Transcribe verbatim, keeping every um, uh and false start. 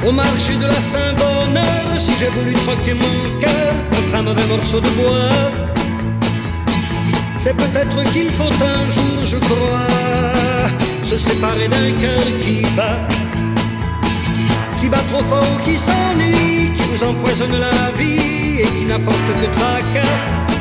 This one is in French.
Au marché de la Saint-Bonheur, si j'ai voulu troquer mon cœur contre un mauvais morceau de bois, c'est peut-être qu'il faut un jour, je crois, se séparer d'un cœur qui bat, qui bat trop fort, qui s'ennuie, qui vous empoisonne la vie et qui n'apporte que tracas.